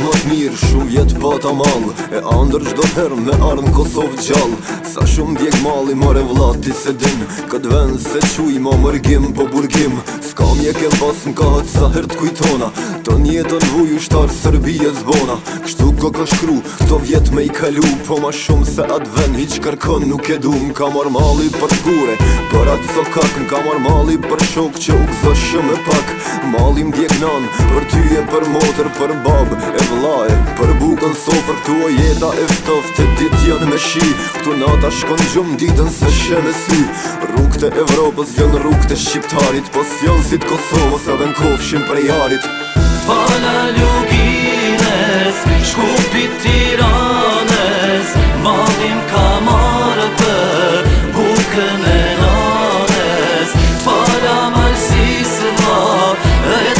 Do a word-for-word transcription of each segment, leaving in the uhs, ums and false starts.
më t'mirë, shumë vjetë pata malë E andër gjdo herë me armë Kosovë gjallë Sa shumë djeg mali mare vlati se din Këtë vend se quj ma mërgim po burgim Ska mje ke pas m'kahet sa her t'kujtona Të njetën vuj ushtarë Serbije zbona Kështu ko ka shkru, këto vjet me i kalu Po ma shumë se atë ven hiq kërkon nuk e du M'ka mar mali për t'gure, për atë sokak M'ka mar mali për shok që u këzo shumë e pak Mali m'djek nan, për ty e për motër Për bab e vlaje, për bukën sofër Këtu o jeta e ftoft e dit janë me shi Këtu nata shkon gjumë ditën se shenë e sy Rrugët e Evropës janë rrugët e Shqiptarit Po s'janë si t'Kosovës edhe n'kofshin prej jarit Fala Lugines, shkupit Tiranes Malim ka marrë për bukën e nanes Fala Malsisëva e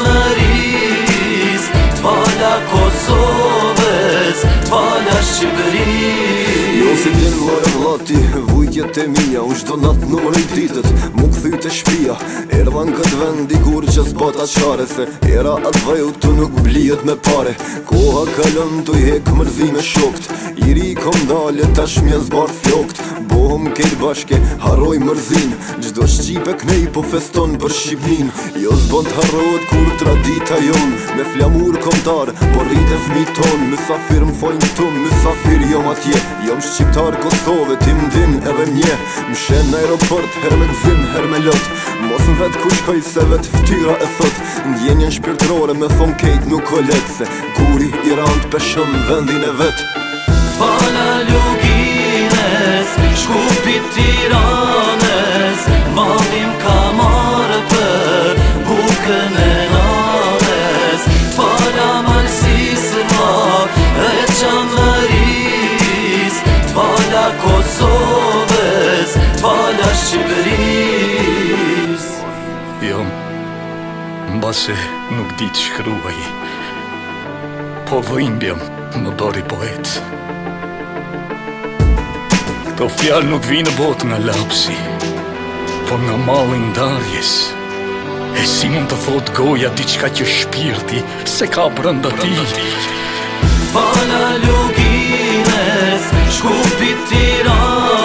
Qamëris Fala Kosovës, fala Shqipëris Jo si din mërë vlati, vujtjet e mija U shdo natë numër i ditët, mu këthy të shpia Ervan këtë vend i kur që s'bata qare Se era atë vaju të nuk blijet me pare Koha kalën të jek mërzi me shokt Iri kom dalje tash mje zbar flokt Bohëm kejt bashke, haroj mërzin Gjdo Shqipe knej po feston për Shqipnin Jo s'bon t'harrot kur tradita jon Me flamur komtar, po rrite fmi ton Mysafir m'fojnë tum, mysafir jom atje Jom Shqiptar Kosove, ti m'din edhe mje M'shen në aeroport, her me gzim, her me lot Mos në vet ku shkoj se vet ftyra e thot Ndjenjen shpirtrore me thon kejt nuk o let Se guri i rand peshon vendin e vet Fala Lugines, shkupit Tiranes Malim ka marrë për bukën e nanes Fala Malsisëva e Qamëris Fala Kosovës, fala Shqipëris Jom, mbase nuk di të shkruaj Po vëjmbjam më bari poet Këto fjallë nuk vinë bot nga lapsi Po nga malin darjes E si mund të thot goja diçka që shpirti Se ka brënda ti Fala Lugines, shkupit Tiranes